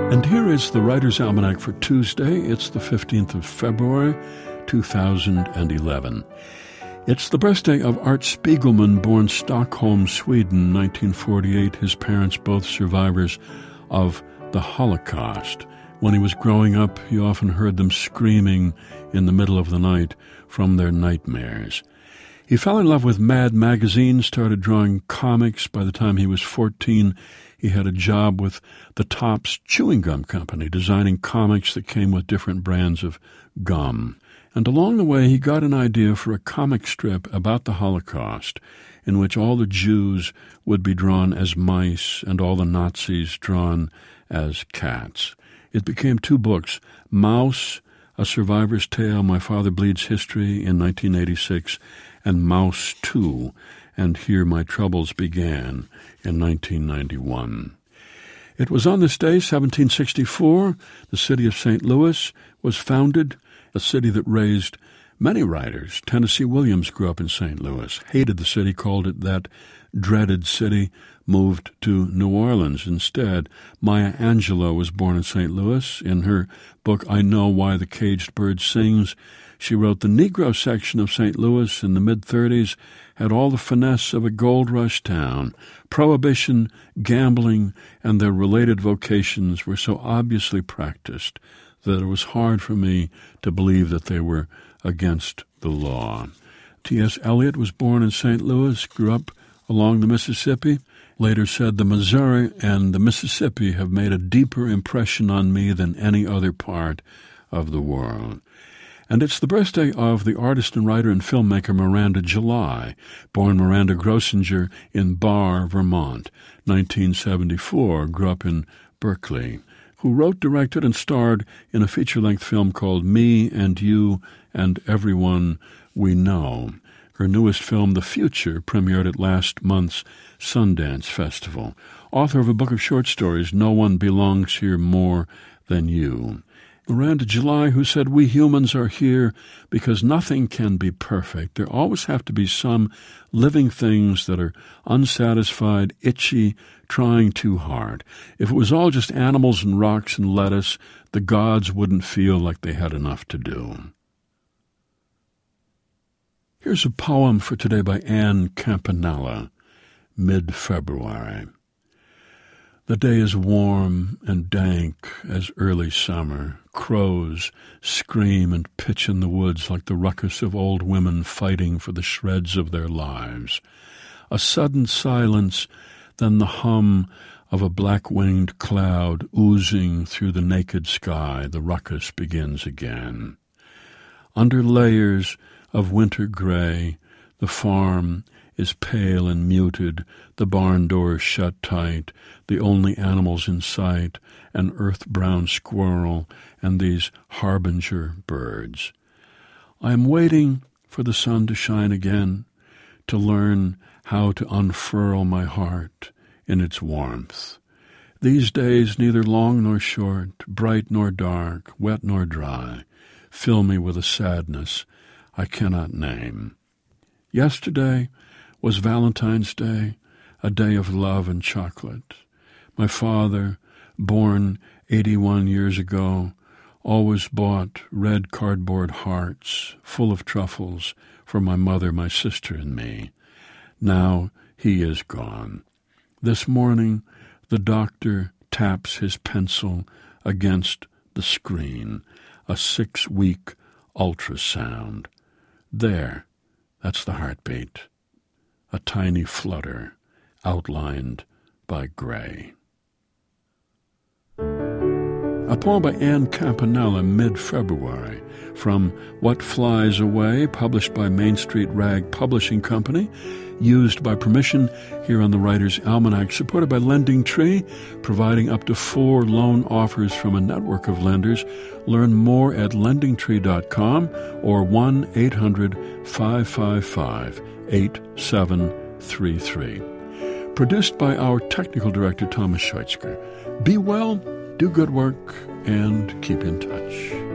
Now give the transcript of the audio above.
And here is the Writer's Almanac for Tuesday. It's the 15th of February, 2011. It's the birthday of Art Spiegelman, born Stockholm, Sweden, 1948. His parents both survivors of the Holocaust. When he was growing up, he often heard them screaming in the middle of the night from their nightmares. He fell in love with Mad magazine, started drawing comics. By the time he was 14, he had a job with the Topps Chewing Gum Company, designing comics that came with different brands of gum. And along the way, he got an idea for a comic strip about the Holocaust, in which all the Jews would be drawn as mice and all the Nazis drawn as cats. It became 2 books, Maus, A Survivor's Tale, My Father Bleeds History in 1986, and Maus 2, and Here My Troubles Began in 1991. It was on this day, 1764, the city of St. Louis was founded, a city that raised many writers. Tennessee Williams grew up in St. Louis, hated the city, called it that dreaded city, moved to New Orleans instead. Maya Angelou was born in St. Louis. In her book, I Know Why the Caged Bird Sings, she wrote, the Negro section of St. Louis in the mid-30s had all the finesse of a gold rush town. Prohibition, gambling, and their related vocations were so obviously practiced that it was hard for me to believe that they were against the law. T.S. Eliot was born in St. Louis, grew up along the Mississippi, later said, the Missouri and the Mississippi have made a deeper impression on me than any other part of the world. And it's the birthday of the artist and writer and filmmaker Miranda July, born Miranda Grosinger in Barre, Vermont, 1974, grew up in Berkeley, who wrote, directed, and starred in a feature-length film called Me and You and Everyone We Know. Her newest film, The Future, premiered at last month's Sundance Festival. Author of a book of short stories, No One Belongs Here More Than You. Miranda July, who said, we humans are here because nothing can be perfect. There always have to be some living things that are unsatisfied, itchy, trying too hard. If it was all just animals and rocks and lettuce, the gods wouldn't feel like they had enough to do. Here's a poem for today by Anne Campanella, mid-February. The day is warm and dank as early summer. Crows scream and pitch in the woods like the ruckus of old women fighting for the shreds of their lives. A sudden silence, then the hum of a black-winged cloud oozing through the naked sky. The ruckus begins again. Under layers of winter gray, the farm is pale and muted, the barn doors shut tight, the only animals in sight, an earth-brown squirrel and these harbinger birds. I am waiting for the sun to shine again, to learn how to unfurl my heart in its warmth. These days, neither long nor short, bright nor dark, wet nor dry, fill me with a sadness I cannot name. Yesterday was Valentine's Day, a day of love and chocolate. My father, born 81 years ago, always bought red cardboard hearts full of truffles for my mother, my sister, and me. Now he is gone. This morning, the doctor taps his pencil against the screen, a 6-week ultrasound. There, that's the heartbeat. A tiny flutter outlined by gray. A poem by Anne Campanella, mid-February, from What Flies Away, published by Main Street Rag Publishing Company, used by permission here on the Writer's Almanac, supported by Lending Tree, providing up to 4 loan offers from a network of lenders. Learn more at lendingtree.com or 1-800-555-8733. Produced by our technical director, Thomas Schweitzger. Be well, do good work, and keep in touch.